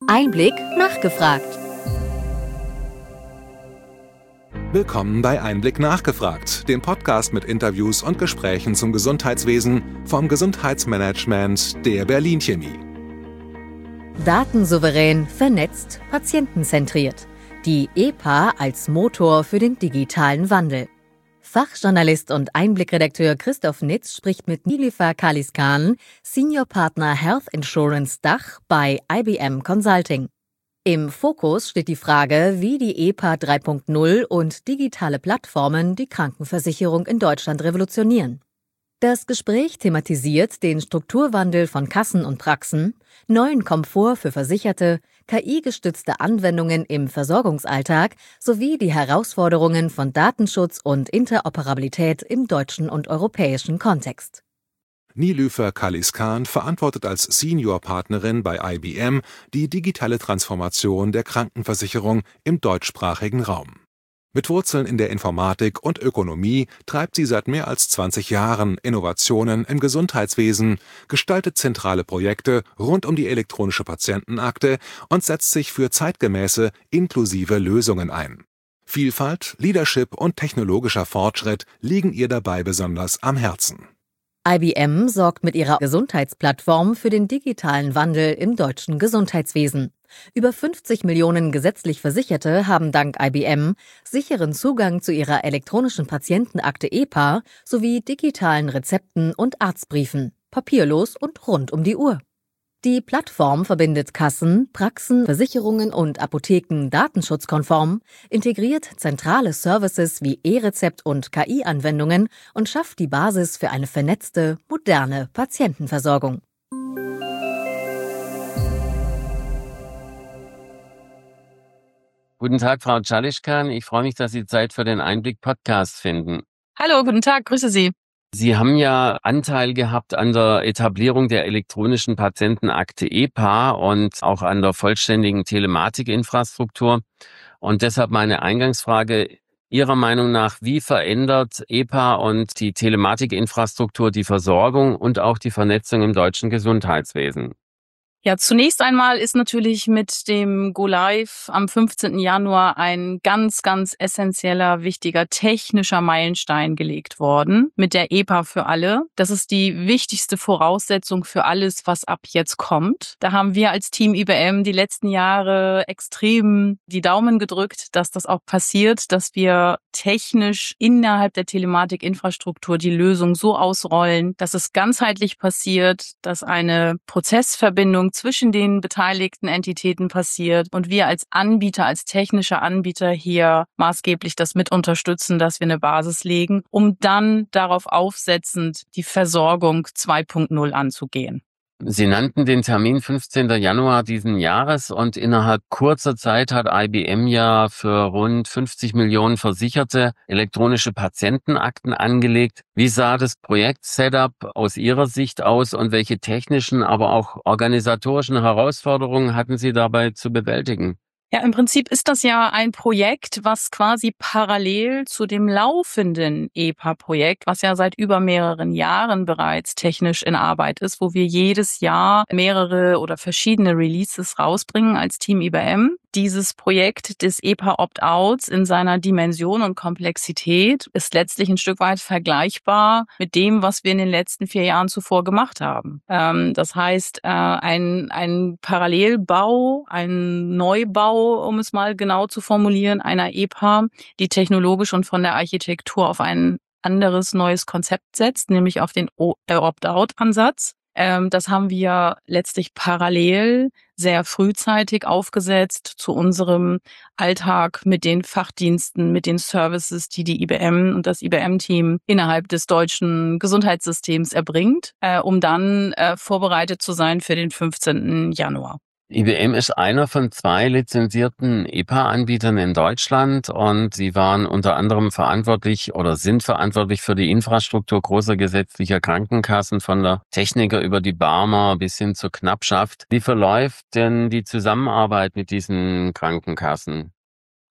Einblick nachgefragt. Willkommen bei Einblick nachgefragt, dem Podcast mit Interviews und Gesprächen zum Gesundheitswesen vom Gesundheitsmanagement der Berlin Chemie. Datensouverän, vernetzt, patientenzentriert. Die EPA als Motor für den digitalen Wandel. Fachjournalist und Einblickredakteur Christoph Nitz spricht mit Nilüfer Kaliskan, Senior Partner Health Insurance Dach bei IBM Consulting. Im Fokus steht die Frage, wie die EPA 3.0 und digitale Plattformen die Krankenversicherung in Deutschland revolutionieren. Das Gespräch thematisiert den Strukturwandel von Kassen und Praxen, neuen Komfort für Versicherte, KI-gestützte Anwendungen im Versorgungsalltag sowie die Herausforderungen von Datenschutz und Interoperabilität im deutschen und europäischen Kontext. Nilüfer Kaliskan verantwortet als Senior-Partnerin bei IBM die digitale Transformation der Krankenversicherung im deutschsprachigen Raum. Mit Wurzeln in der Informatik und Ökonomie treibt sie seit mehr als 20 Jahren Innovationen im Gesundheitswesen, gestaltet zentrale Projekte rund um die elektronische Patientenakte und setzt sich für zeitgemäße, inklusive Lösungen ein. Vielfalt, Leadership und technologischer Fortschritt liegen ihr dabei besonders am Herzen. IBM sorgt mit ihrer Gesundheitsplattform für den digitalen Wandel im deutschen Gesundheitswesen. Über 50 Millionen gesetzlich Versicherte haben dank IBM sicheren Zugang zu ihrer elektronischen Patientenakte EPA sowie digitalen Rezepten und Arztbriefen, papierlos und rund um die Uhr. Die Plattform verbindet Kassen, Praxen, Versicherungen und Apotheken datenschutzkonform, integriert zentrale Services wie E-Rezept und KI-Anwendungen und schafft die Basis für eine vernetzte, moderne Patientenversorgung. Guten Tag, Frau Kaliskan. Ich freue mich, dass Sie Zeit für den Einblick-Podcast finden. Hallo, guten Tag, grüße Sie. Sie haben ja Anteil gehabt an der Etablierung der elektronischen Patientenakte EPA und auch an der vollständigen Telematikinfrastruktur. Und deshalb meine Eingangsfrage: Ihrer Meinung nach, wie verändert EPA und die Telematikinfrastruktur die Versorgung und auch die Vernetzung im deutschen Gesundheitswesen? Ja, zunächst einmal ist natürlich mit dem Go-Live am 15. Januar ein ganz, ganz essentieller, wichtiger technischer Meilenstein gelegt worden mit der EPA für alle. Das ist die wichtigste Voraussetzung für alles, was ab jetzt kommt. Da haben wir als Team IBM die letzten Jahre extrem die Daumen gedrückt, dass das auch passiert, dass wir technisch innerhalb der Telematikinfrastruktur die Lösung so ausrollen, dass es ganzheitlich passiert, dass eine Prozessverbindung zwischen den beteiligten Entitäten passiert und wir als Anbieter, als technischer Anbieter hier maßgeblich das mit unterstützen, dass wir eine Basis legen, um dann darauf aufsetzend die Versorgung 2.0 anzugehen. Sie nannten den Termin 15. Januar diesen Jahres und innerhalb kurzer Zeit hat IBM ja für rund 50 Millionen Versicherte elektronische Patientenakten angelegt. Wie sah das Projekt-Setup aus Ihrer Sicht aus und welche technischen, aber auch organisatorischen Herausforderungen hatten Sie dabei zu bewältigen? Ja, im Prinzip ist das ja ein Projekt, was quasi parallel zu dem laufenden EPA-Projekt, was ja seit über mehreren Jahren bereits technisch in Arbeit ist, wo wir jedes Jahr mehrere oder verschiedene Releases rausbringen als Team IBM. Dieses Projekt des EPA Opt-outs in seiner Dimension und Komplexität ist letztlich ein Stück weit vergleichbar mit dem, was wir in den letzten 4 Jahren zuvor gemacht haben. Das heißt, ein Parallelbau, ein Neubau, um es mal genau zu formulieren, einer EPA, die technologisch und von der Architektur auf ein anderes, neues Konzept setzt, nämlich auf den Opt-out-Ansatz. Das haben wir letztlich parallel sehr frühzeitig aufgesetzt zu unserem Alltag mit den Fachdiensten, mit den Services, die IBM und das IBM-Team innerhalb des deutschen Gesundheitssystems erbringt, um dann vorbereitet zu sein für den 15. Januar. IBM ist einer von 2 lizenzierten EPA-Anbietern in Deutschland und sie waren unter anderem verantwortlich oder sind verantwortlich für die Infrastruktur großer gesetzlicher Krankenkassen, von der Techniker über die Barmer bis hin zur Knappschaft. Wie verläuft denn die Zusammenarbeit mit diesen Krankenkassen?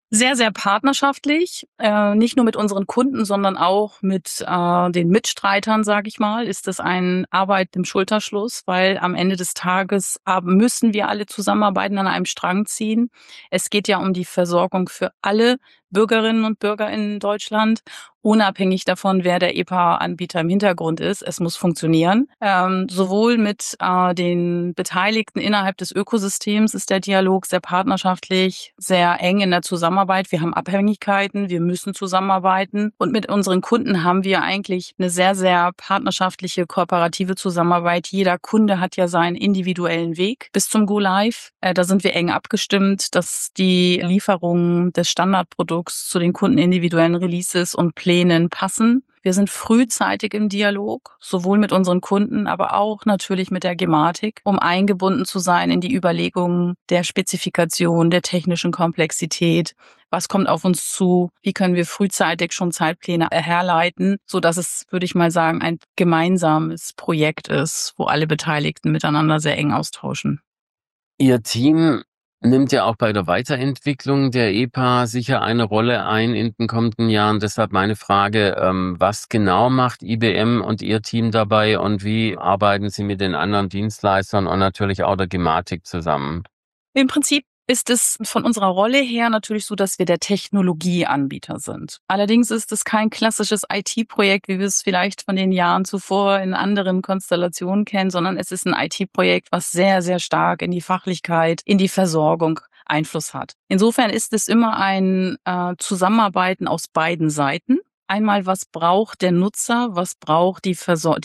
Sehr, sehr partnerschaftlich, nicht nur mit unseren Kunden, sondern auch mit den Mitstreitern, sage ich mal, ist das eine Arbeit im Schulterschluss, weil am Ende des Tages müssen wir alle zusammenarbeiten, an einem Strang ziehen. Es geht ja um die Versorgung für alle Bürgerinnen und Bürger in Deutschland, unabhängig davon, wer der EPA-Anbieter im Hintergrund ist. Es muss funktionieren. Sowohl mit den Beteiligten innerhalb des Ökosystems ist der Dialog sehr partnerschaftlich, sehr eng in der Zusammenarbeit. Wir haben Abhängigkeiten, wir müssen zusammenarbeiten. Und mit unseren Kunden haben wir eigentlich eine sehr, sehr partnerschaftliche, kooperative Zusammenarbeit. Jeder Kunde hat ja seinen individuellen Weg bis zum Go-Live. Da sind wir eng abgestimmt, dass die Lieferungen des Standardprodukts zu den kundenindividuellen Releases und Plänen passen. Wir sind frühzeitig im Dialog, sowohl mit unseren Kunden, aber auch natürlich mit der Gematik, um eingebunden zu sein in die Überlegungen der Spezifikation, der technischen Komplexität. Was kommt auf uns zu? Wie können wir frühzeitig schon Zeitpläne herleiten, sodass es, würde ich mal sagen, ein gemeinsames Projekt ist, wo alle Beteiligten miteinander sehr eng austauschen. Ihr Team nimmt ja auch bei der Weiterentwicklung der EPA sicher eine Rolle ein in den kommenden Jahren. Deshalb meine Frage, was genau macht IBM und Ihr Team dabei und wie arbeiten Sie mit den anderen Dienstleistern und natürlich auch der Gematik zusammen? Im Prinzip ist es von unserer Rolle her natürlich so, dass wir der Technologieanbieter sind. Allerdings ist es kein klassisches IT-Projekt, wie wir es vielleicht von den Jahren zuvor in anderen Konstellationen kennen, sondern es ist ein IT-Projekt, was sehr, sehr stark in die Fachlichkeit, in die Versorgung Einfluss hat. Insofern ist es immer ein Zusammenarbeiten aus beiden Seiten. Einmal, was braucht der Nutzer, was brauchen die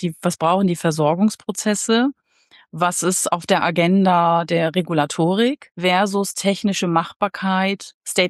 Versorgungsprozesse? Was ist auf der Agenda der Regulatorik versus technische Machbarkeit,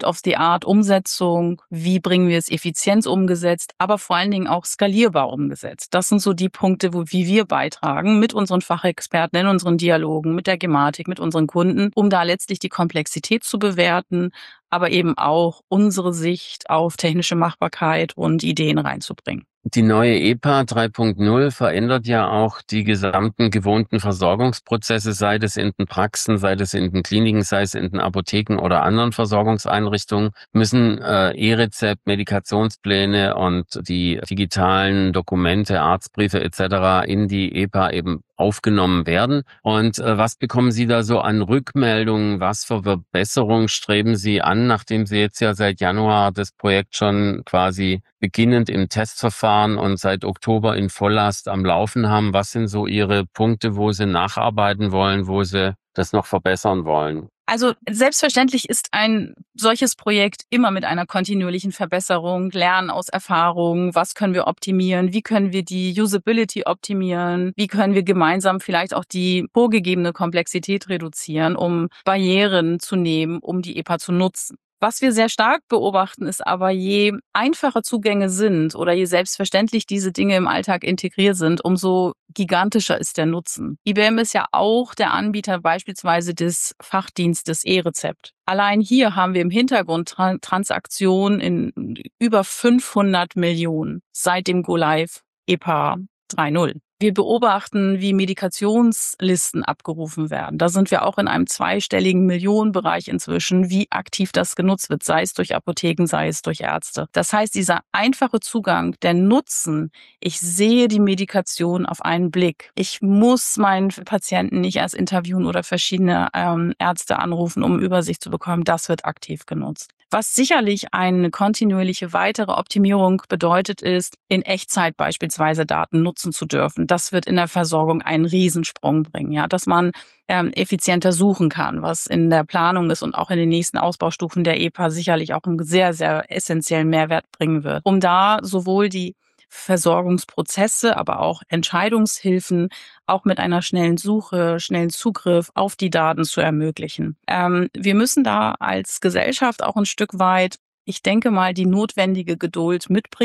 State-of-the-Art-Umsetzung, wie bringen wir es effizient umgesetzt, aber vor allen Dingen auch skalierbar umgesetzt. Das sind so die Punkte, wie wir beitragen mit unseren Fachexperten in unseren Dialogen, mit der Gematik, mit unseren Kunden, um da letztlich die Komplexität zu bewerten, aber eben auch unsere Sicht auf technische Machbarkeit und Ideen reinzubringen. Die neue EPA 3.0 verändert ja auch die gesamten gewohnten Versorgungsprozesse, sei es in den Praxen, sei es in den Kliniken, sei es in den Apotheken oder anderen Versorgungseinrichtungen, müssen E-Rezept, Medikationspläne und die digitalen Dokumente, Arztbriefe etc. in die EPA eben aufgenommen werden. Und was bekommen Sie da so an Rückmeldungen? Was für Verbesserungen streben Sie an, nachdem Sie jetzt ja seit Januar das Projekt schon quasi beginnend im Testverfahren und seit Oktober in Volllast am Laufen haben? Was sind so Ihre Punkte, wo Sie nacharbeiten wollen, wo Sie das noch verbessern wollen? Also selbstverständlich ist ein solches Projekt immer mit einer kontinuierlichen Verbesserung, Lernen aus Erfahrung, was können wir optimieren, wie können wir die Usability optimieren, wie können wir gemeinsam vielleicht auch die vorgegebene Komplexität reduzieren, um Barrieren zu nehmen, um die EPA zu nutzen. Was wir sehr stark beobachten, ist aber, je einfacher Zugänge sind oder je selbstverständlich diese Dinge im Alltag integriert sind, umso gigantischer ist der Nutzen. IBM ist ja auch der Anbieter beispielsweise des Fachdienstes E-Rezept. Allein hier haben wir im Hintergrund Transaktionen in über 500 Millionen seit dem Go-Live EPA 3.0. Wir beobachten, wie Medikationslisten abgerufen werden. Da sind wir auch in einem zweistelligen Millionenbereich inzwischen, wie aktiv das genutzt wird, sei es durch Apotheken, sei es durch Ärzte. Das heißt, dieser einfache Zugang, der Nutzen, ich sehe die Medikation auf einen Blick. Ich muss meinen Patienten nicht erst interviewen oder verschiedene Ärzte anrufen, um Übersicht zu bekommen. Das wird aktiv genutzt. Was sicherlich eine kontinuierliche weitere Optimierung bedeutet, ist, in Echtzeit beispielsweise Daten nutzen zu dürfen. Das wird in der Versorgung einen Riesensprung bringen, ja, dass man effizienter suchen kann, was in der Planung ist und auch in den nächsten Ausbaustufen der EPA sicherlich auch einen sehr, sehr essentiellen Mehrwert bringen wird, um da sowohl die Versorgungsprozesse, aber auch Entscheidungshilfen auch mit einer schnellen Suche, schnellen Zugriff auf die Daten zu ermöglichen. Wir müssen da als Gesellschaft auch ein Stück weit, ich denke mal, die notwendige Geduld mitbringen.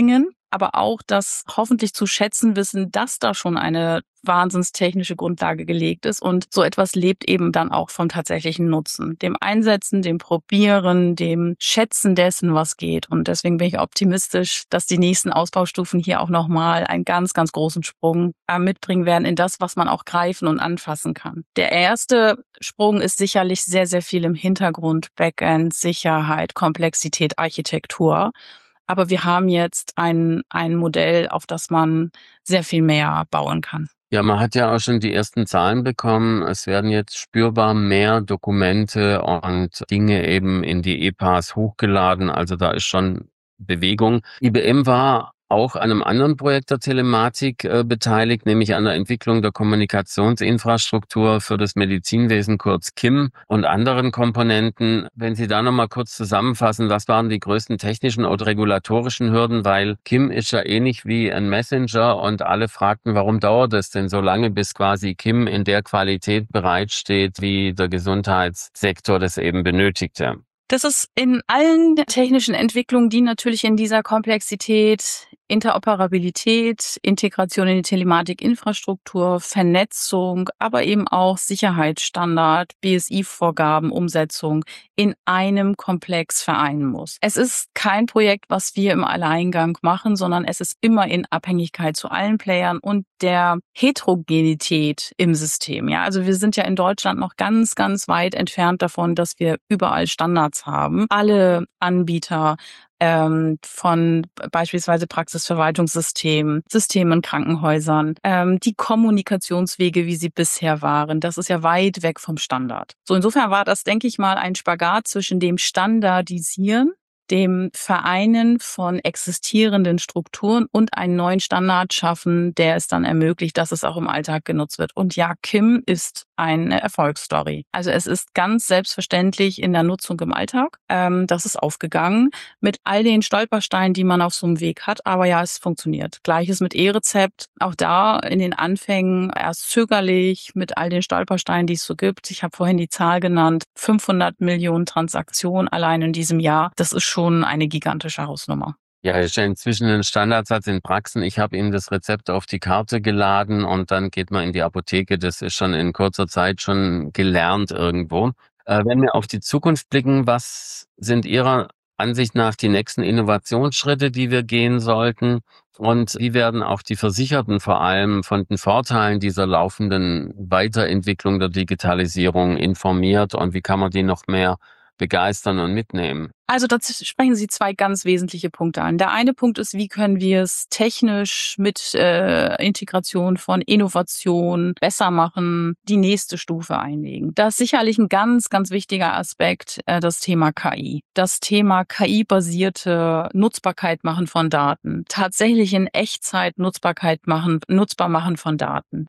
aber auch das hoffentlich zu schätzen wissen, dass da schon eine wahnsinnstechnische Grundlage gelegt ist und so etwas lebt eben dann auch vom tatsächlichen Nutzen, dem Einsetzen, dem Probieren, dem Schätzen dessen, was geht. Und deswegen bin ich optimistisch, dass die nächsten Ausbaustufen hier auch nochmal einen ganz, ganz großen Sprung mitbringen werden in das, was man auch greifen und anfassen kann. Der erste Sprung ist sicherlich sehr, sehr viel im Hintergrund, Backend, Sicherheit, Komplexität, Architektur. Aber wir haben jetzt ein Modell, auf das man sehr viel mehr bauen kann. Ja, man hat ja auch schon die ersten Zahlen bekommen. Es werden jetzt spürbar mehr Dokumente und Dinge eben in die EPAs hochgeladen. Also da ist schon Bewegung. IBM war auch an einem anderen Projekt der Telematik beteiligt, nämlich an der Entwicklung der Kommunikationsinfrastruktur für das Medizinwesen, kurz KIM, und anderen Komponenten. Wenn Sie da nochmal kurz zusammenfassen, was waren die größten technischen oder regulatorischen Hürden, weil KIM ist ja ähnlich wie ein Messenger und alle fragten, warum dauert es denn so lange, bis quasi KIM in der Qualität bereitsteht, wie der Gesundheitssektor das eben benötigte. Das ist in allen technischen Entwicklungen, die natürlich in dieser Komplexität, Interoperabilität, Integration in die Telematikinfrastruktur, Vernetzung, aber eben auch Sicherheitsstandard, BSI-Vorgaben, Umsetzung in einem Komplex vereinen muss. Es ist kein Projekt, was wir im Alleingang machen, sondern es ist immer in Abhängigkeit zu allen Playern und der Heterogenität im System. Ja, also wir sind ja in Deutschland noch ganz, ganz weit entfernt davon, dass wir überall Standards haben. Alle Anbieter von beispielsweise Praxisverwaltungssystemen, Systemen in Krankenhäusern, die Kommunikationswege, wie sie bisher waren, das ist ja weit weg vom Standard. So, insofern war das, denke ich mal, ein Spagat zwischen dem Standardisieren, dem Vereinen von existierenden Strukturen und einen neuen Standard schaffen, der es dann ermöglicht, dass es auch im Alltag genutzt wird. Und ja, KIM ist eine Erfolgsstory. Also es ist ganz selbstverständlich in der Nutzung im Alltag. Das ist aufgegangen mit all den Stolpersteinen, die man auf so einem Weg hat. Aber ja, es funktioniert. Gleiches mit E-Rezept. Auch da in den Anfängen erst zögerlich mit all den Stolpersteinen, die es so gibt. Ich habe vorhin die Zahl genannt. 500 Millionen Transaktionen allein in diesem Jahr. Das ist schon eine gigantische Hausnummer. Ja, ist ja inzwischen ein Standardsatz in Praxen. Ich habe ihm das Rezept auf die Karte geladen und dann geht man in die Apotheke. Das ist schon in kurzer Zeit schon gelernt irgendwo. Wenn wir auf die Zukunft blicken, was sind Ihrer Ansicht nach die nächsten Innovationsschritte, die wir gehen sollten? Und wie werden auch die Versicherten vor allem von den Vorteilen dieser laufenden Weiterentwicklung der Digitalisierung informiert und wie kann man die noch mehr begeistern und mitnehmen? Also dazu sprechen Sie zwei ganz wesentliche Punkte an. Der eine Punkt ist, wie können wir es technisch mit Integration von Innovation besser machen, die nächste Stufe einlegen. Das ist sicherlich ein ganz, ganz wichtiger Aspekt, das Thema KI. Das Thema KI-basierte Nutzbarkeit machen von Daten. Tatsächlich in Echtzeit nutzbar machen von Daten.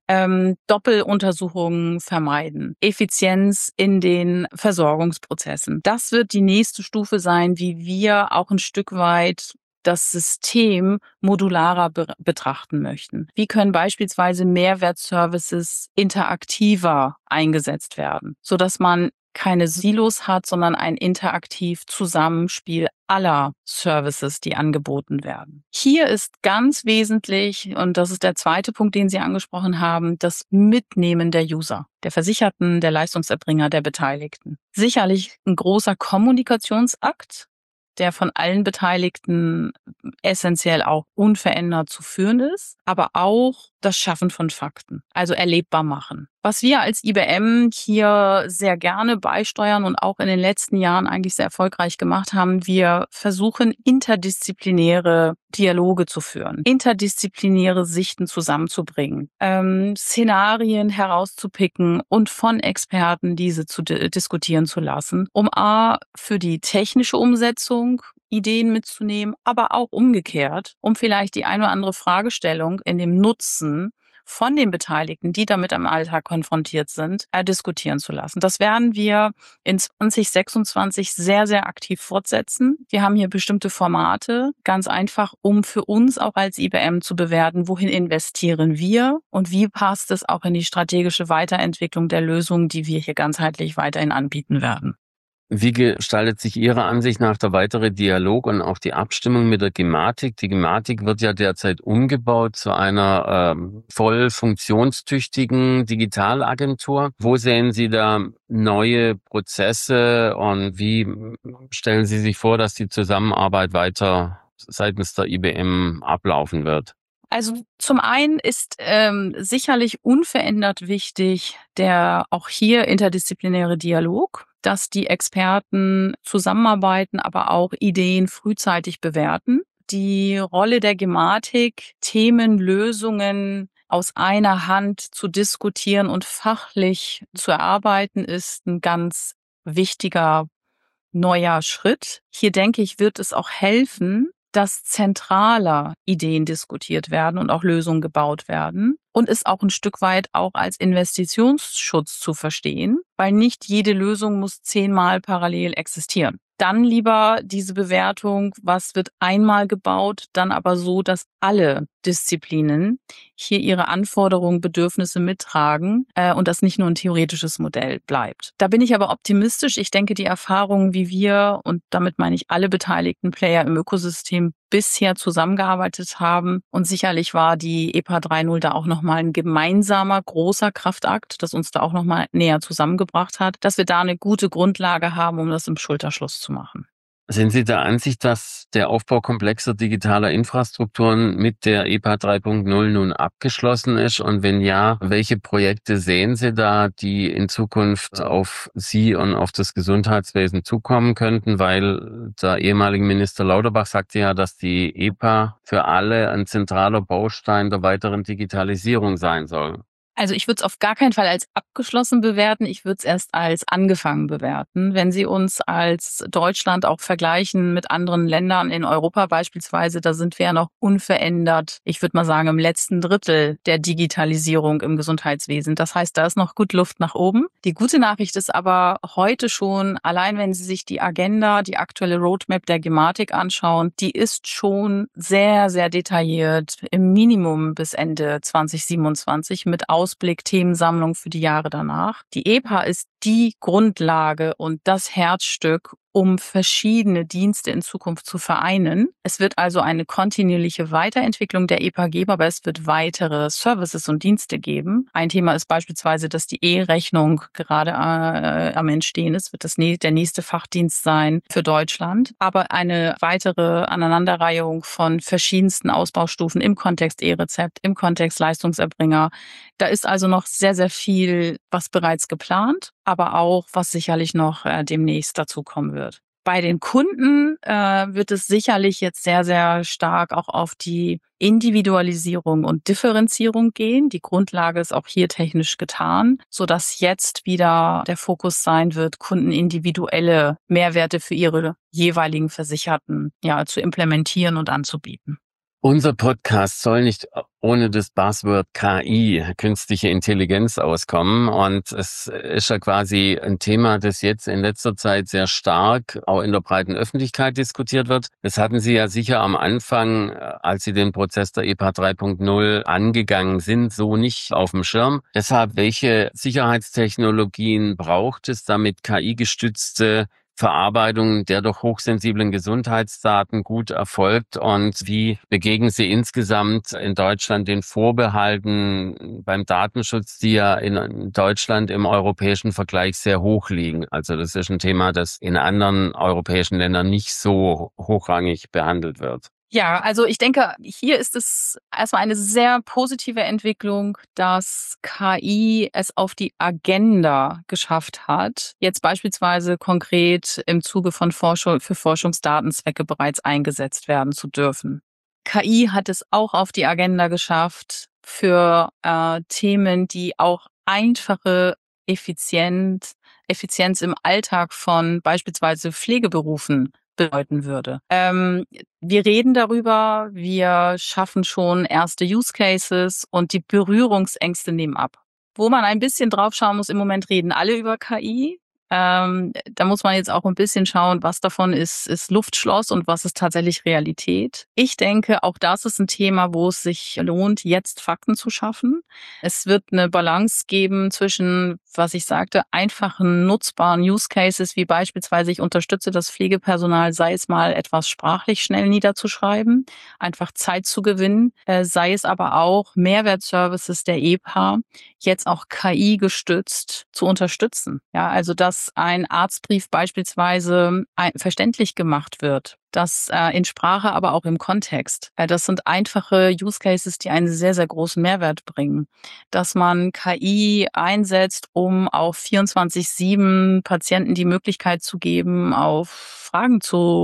Doppeluntersuchungen vermeiden. Effizienz in den Versorgungsprozessen. Das wird die nächste Stufe sein, wie wir auch ein Stück weit das System modularer betrachten möchten. Wie können beispielsweise Mehrwertservices interaktiver eingesetzt werden, sodass man keine Silos hat, sondern ein interaktiv Zusammenspiel aller Services, die angeboten werden. Hier ist ganz wesentlich, und das ist der zweite Punkt, den Sie angesprochen haben, das Mitnehmen der User, der Versicherten, der Leistungserbringer, der Beteiligten. Sicherlich ein großer Kommunikationsakt, der von allen Beteiligten essentiell auch unverändert zu führen ist, aber auch das Schaffen von Fakten, also erlebbar machen. Was wir als IBM hier sehr gerne beisteuern und auch in den letzten Jahren eigentlich sehr erfolgreich gemacht haben, wir versuchen interdisziplinäre Dialoge zu führen, interdisziplinäre Sichten zusammenzubringen, Szenarien herauszupicken und von Experten diese zu diskutieren zu lassen, um für die technische Umsetzung Ideen mitzunehmen, aber auch umgekehrt, um vielleicht die eine oder andere Fragestellung in dem Nutzen von den Beteiligten, die damit im Alltag konfrontiert sind, diskutieren zu lassen. Das werden wir in 2026 sehr, sehr aktiv fortsetzen. Wir haben hier bestimmte Formate, ganz einfach, um für uns auch als IBM zu bewerten, wohin investieren wir und wie passt es auch in die strategische Weiterentwicklung der Lösungen, die wir hier ganzheitlich weiterhin anbieten werden. Wie gestaltet sich Ihrer Ansicht nach der weitere Dialog und auch die Abstimmung mit der Gematik? Die Gematik wird ja derzeit umgebaut zu einer voll funktionstüchtigen Digitalagentur. Wo sehen Sie da neue Prozesse und wie stellen Sie sich vor, dass die Zusammenarbeit weiter seitens der IBM ablaufen wird? Also zum einen ist sicherlich unverändert wichtig der auch hier interdisziplinäre Dialog, dass die Experten zusammenarbeiten, aber auch Ideen frühzeitig bewerten. Die Rolle der Gematik, Themenlösungen aus einer Hand zu diskutieren und fachlich zu erarbeiten, ist ein ganz wichtiger neuer Schritt. Hier denke ich, wird es auch helfen, dass zentraler Ideen diskutiert werden und auch Lösungen gebaut werden und ist auch ein Stück weit auch als Investitionsschutz zu verstehen, weil nicht jede Lösung muss 10-mal parallel existieren. Dann lieber diese Bewertung, was wird einmal gebaut, dann aber so, dass alle Disziplinen hier ihre Anforderungen, Bedürfnisse mittragen und das nicht nur ein theoretisches Modell bleibt. Da bin ich aber optimistisch. Ich denke, die Erfahrungen, wie wir, und damit meine ich alle beteiligten Player im Ökosystem, bisher zusammengearbeitet haben. Und sicherlich war die EPA 3.0 da auch nochmal ein gemeinsamer großer Kraftakt, das uns da auch nochmal näher zusammengebracht hat, dass wir da eine gute Grundlage haben, um das im Schulterschluss zu machen. Sind Sie der Ansicht, dass der Aufbau komplexer digitaler Infrastrukturen mit der EPA 3.0 nun abgeschlossen ist? Und wenn ja, welche Projekte sehen Sie da, die in Zukunft auf Sie und auf das Gesundheitswesen zukommen könnten? Weil der ehemalige Minister Lauterbach sagte ja, dass die EPA für alle ein zentraler Baustein der weiteren Digitalisierung sein soll. Also ich würde es auf gar keinen Fall als abgeschlossen bewerten. Ich würde es erst als angefangen bewerten. Wenn Sie uns als Deutschland auch vergleichen mit anderen Ländern in Europa beispielsweise, da sind wir ja noch unverändert, ich würde mal sagen, im letzten Drittel der Digitalisierung im Gesundheitswesen. Das heißt, da ist noch gut Luft nach oben. Die gute Nachricht ist aber heute schon, allein wenn Sie sich die Agenda, die aktuelle Roadmap der Gematik anschauen, die ist schon sehr, sehr detailliert, im Minimum bis Ende 2027 mit Ausblick, Themensammlung für die Jahre danach. Die EPA ist die Grundlage und das Herzstück, um verschiedene Dienste in Zukunft zu vereinen. Es wird also eine kontinuierliche Weiterentwicklung der EPA geben, aber es wird weitere Services und Dienste geben. Ein Thema ist beispielsweise, dass die E-Rechnung gerade am Entstehen ist, wird der nächste Fachdienst sein für Deutschland. Aber eine weitere Aneinanderreihung von verschiedensten Ausbaustufen im Kontext E-Rezept, im Kontext Leistungserbringer. Da ist also noch sehr, sehr viel, was bereits geplant, aber auch, was sicherlich noch demnächst dazukommen wird. Bei den Kunden wird es sicherlich jetzt sehr, sehr stark auch auf die Individualisierung und Differenzierung gehen. Die Grundlage ist auch hier technisch getan, sodass jetzt wieder der Fokus sein wird, Kunden individuelle Mehrwerte für ihre jeweiligen Versicherten zu implementieren und anzubieten. Unser Podcast soll nicht ohne das Buzzword KI, künstliche Intelligenz, auskommen. Und es ist ja quasi ein Thema, das jetzt in letzter Zeit sehr stark auch in der breiten Öffentlichkeit diskutiert wird. Das hatten Sie ja sicher am Anfang, als Sie den Prozess der EPA 3.0 angegangen sind, so nicht auf dem Schirm. Deshalb, welche Sicherheitstechnologien braucht es, damit KI-gestützte Verarbeitung der doch hochsensiblen Gesundheitsdaten gut erfolgt und wie begegnen Sie insgesamt in Deutschland den Vorbehalten beim Datenschutz, die ja in Deutschland im europäischen Vergleich sehr hoch liegen? Also das ist ein Thema, das in anderen europäischen Ländern nicht so hochrangig behandelt wird. Ja, also ich denke, hier ist es erstmal eine sehr positive Entwicklung, dass KI es auf die Agenda geschafft hat, jetzt beispielsweise konkret im Zuge von Forschung für Forschungsdatenzwecke bereits eingesetzt werden zu dürfen. KI hat es auch auf die Agenda geschafft für Themen, die auch einfache Effizienz im Alltag von beispielsweise Pflegeberufen bedeuten würde. Wir reden darüber, wir schaffen schon erste Use Cases und die Berührungsängste nehmen ab. Wo man ein bisschen drauf schauen muss, im Moment reden alle über KI. Da muss man jetzt auch ein bisschen schauen, was davon ist Luftschloss und was ist tatsächlich Realität. Ich denke, auch das ist ein Thema, wo es sich lohnt, jetzt Fakten zu schaffen. Es wird eine Balance geben zwischen, was ich sagte, einfachen, nutzbaren Use Cases, wie beispielsweise ich unterstütze das Pflegepersonal, sei es mal etwas sprachlich schnell niederzuschreiben, einfach Zeit zu gewinnen, sei es aber auch Mehrwertservices der EPA jetzt auch KI gestützt zu unterstützen. Ja, also dass ein Arztbrief beispielsweise verständlich gemacht wird, das in Sprache, aber auch im Kontext. Das sind einfache Use Cases, die einen sehr, sehr großen Mehrwert bringen. Dass man KI einsetzt, um auf 24/7 Patienten die Möglichkeit zu geben, auf Fragen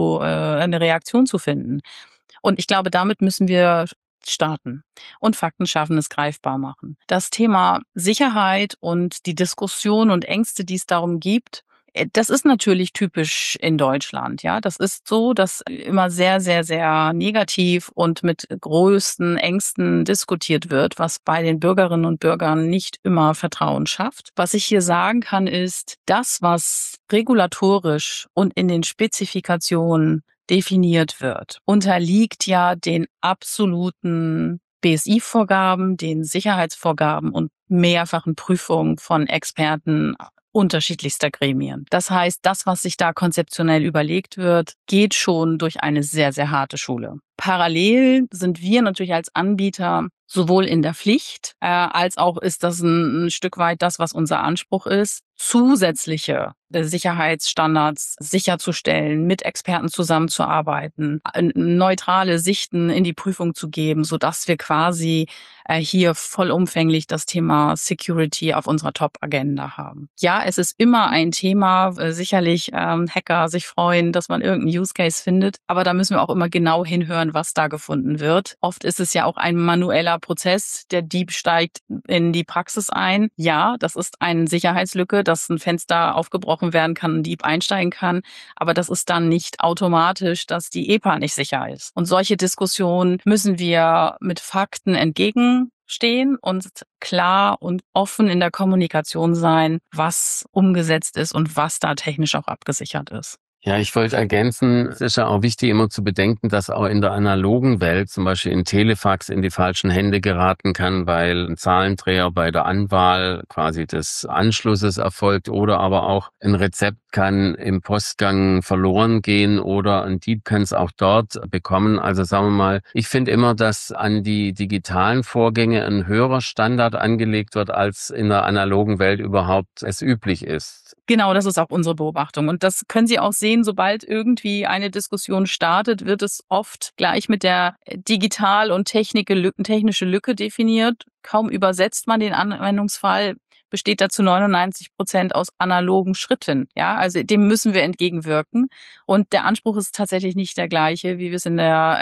eine Reaktion zu finden. Und ich glaube, damit müssen wir starten und Fakten schaffen, es greifbar machen. Das Thema Sicherheit und die Diskussion und Ängste, die es darum gibt, das ist natürlich typisch in Deutschland. Ja, das ist so, dass immer sehr, sehr, sehr negativ und mit größten Ängsten diskutiert wird, was bei den Bürgerinnen und Bürgern nicht immer Vertrauen schafft. Was ich hier sagen kann, ist, das, was regulatorisch und in den Spezifikationen definiert wird, unterliegt ja den absoluten BSI-Vorgaben, den Sicherheitsvorgaben und mehrfachen Prüfungen von Experten unterschiedlichster Gremien. Das heißt, das, was sich da konzeptionell überlegt wird, geht schon durch eine sehr, sehr harte Schule. Parallel sind wir natürlich als Anbieter sowohl in der Pflicht, als auch ist das ein Stück weit das, was unser Anspruch ist, zusätzliche Sicherheitsstandards sicherzustellen, mit Experten zusammenzuarbeiten, neutrale Sichten in die Prüfung zu geben, sodass wir quasi hier vollumfänglich das Thema Security auf unserer Top-Agenda haben. Ja, es ist immer ein Thema, sicherlich Hacker sich freuen, dass man irgendeinen Use Case findet, aber da müssen wir auch immer genau hinhören, was da gefunden wird. Oft ist es ja auch ein manueller Prozess, der Dieb steigt in die Praxis ein. Ja, das ist eine Sicherheitslücke, dass ein Fenster aufgebrochen werden kann, ein Dieb einsteigen kann, aber das ist dann nicht automatisch, dass die EPA nicht sicher ist. Und solche Diskussionen müssen wir mit Fakten entgegenstehen und klar und offen in der Kommunikation sein, was umgesetzt ist und was da technisch auch abgesichert ist. Ja, ich wollte ergänzen, es ist ja auch wichtig, immer zu bedenken, dass auch in der analogen Welt, zum Beispiel in Telefax, in die falschen Hände geraten kann, weil ein Zahlendreher bei der Anwahl quasi des Anschlusses erfolgt oder aber auch ein Rezept kann im Postgang verloren gehen oder ein Dieb kann es auch dort bekommen. Also sagen wir mal, ich finde immer, dass an die digitalen Vorgänge ein höherer Standard angelegt wird, als in der analogen Welt überhaupt es üblich ist. Genau, das ist auch unsere Beobachtung. Und das können Sie auch sehen, sobald irgendwie eine Diskussion startet, wird es oft gleich mit der Digital- und technische Lücke definiert. Kaum übersetzt man den Anwendungsfall, besteht dazu 99% aus analogen Schritten. Ja, also dem müssen wir entgegenwirken. Und der Anspruch ist tatsächlich nicht der gleiche, wie wir es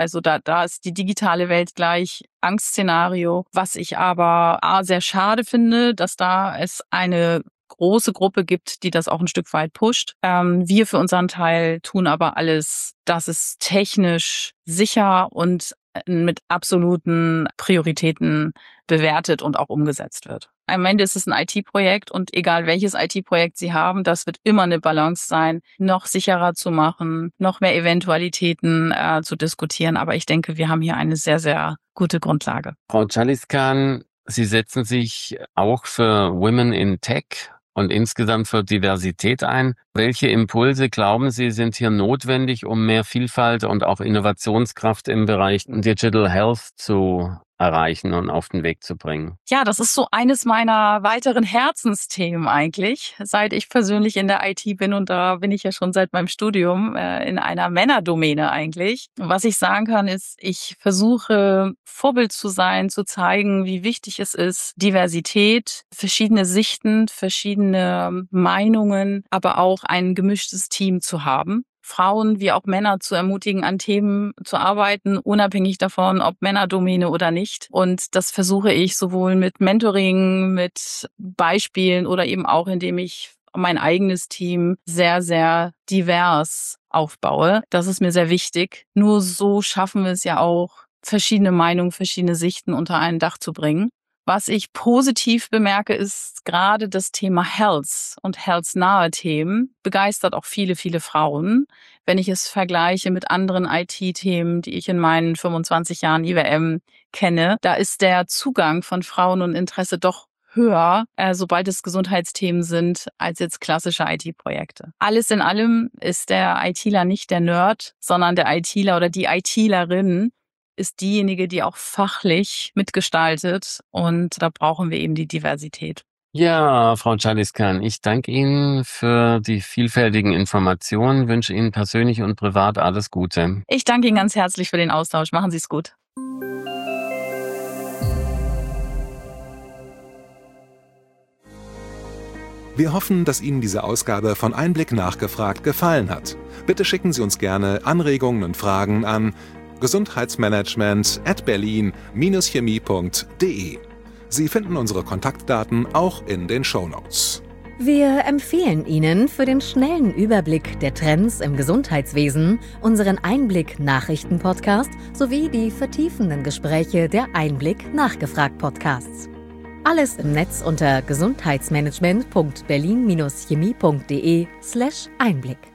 da ist die digitale Welt gleich Angstszenario. Was ich aber sehr schade finde, dass da es eine große Gruppe gibt, die das auch ein Stück weit pusht. Wir für unseren Teil tun aber alles, dass es technisch sicher und mit absoluten Prioritäten bewertet und auch umgesetzt wird. Am Ende ist es ein IT-Projekt und egal welches IT-Projekt Sie haben, das wird immer eine Balance sein, noch sicherer zu machen, noch mehr Eventualitäten zu diskutieren. Aber ich denke, wir haben hier eine sehr, sehr gute Grundlage. Frau Caliskan, Sie setzen sich auch für Women in Tech und insgesamt für Diversität ein. Welche Impulse, glauben Sie, sind hier notwendig, um mehr Vielfalt und auch Innovationskraft im Bereich Digital Health zu erreichen und auf den Weg zu bringen? Ja, das ist so eines meiner weiteren Herzensthemen eigentlich, seit ich persönlich in der IT bin und da bin ich ja schon seit meinem Studium in einer Männerdomäne eigentlich. Was ich sagen kann, ist, ich versuche Vorbild zu sein, zu zeigen, wie wichtig es ist, Diversität, verschiedene Sichten, verschiedene Meinungen, aber auch ein gemischtes Team zu haben. Frauen wie auch Männer zu ermutigen, an Themen zu arbeiten, unabhängig davon, ob Männerdomäne oder nicht. Und das versuche ich sowohl mit Mentoring, mit Beispielen oder eben auch, indem ich mein eigenes Team sehr, sehr divers aufbaue. Das ist mir sehr wichtig. Nur so schaffen wir es ja auch, verschiedene Meinungen, verschiedene Sichten unter ein Dach zu bringen. Was ich positiv bemerke, ist gerade das Thema Health und health-nahe Themen begeistert auch viele, viele Frauen. Wenn ich es vergleiche mit anderen IT-Themen, die ich in meinen 25 Jahren IWM kenne, da ist der Zugang von Frauen und Interesse doch höher, sobald es Gesundheitsthemen sind, als jetzt klassische IT-Projekte. Alles in allem ist der ITler nicht der Nerd, sondern der ITler oder die ITlerin ist diejenige, die auch fachlich mitgestaltet, und da brauchen wir eben die Diversität. Ja, Frau Caliskán, ich danke Ihnen für die vielfältigen Informationen, wünsche Ihnen persönlich und privat alles Gute. Ich danke Ihnen ganz herzlich für den Austausch. Machen Sie es gut. Wir hoffen, dass Ihnen diese Ausgabe von Einblick nachgefragt gefallen hat. Bitte schicken Sie uns gerne Anregungen und Fragen an gesundheitsmanagement@berlin-chemie.de. Sie finden unsere Kontaktdaten auch in den Shownotes. Wir empfehlen Ihnen für den schnellen Überblick der Trends im Gesundheitswesen unseren Einblick-Nachrichten-Podcast sowie die vertiefenden Gespräche der Einblick-Nachgefragt-Podcasts. Alles im Netz unter gesundheitsmanagement.berlin-chemie.de/Einblick.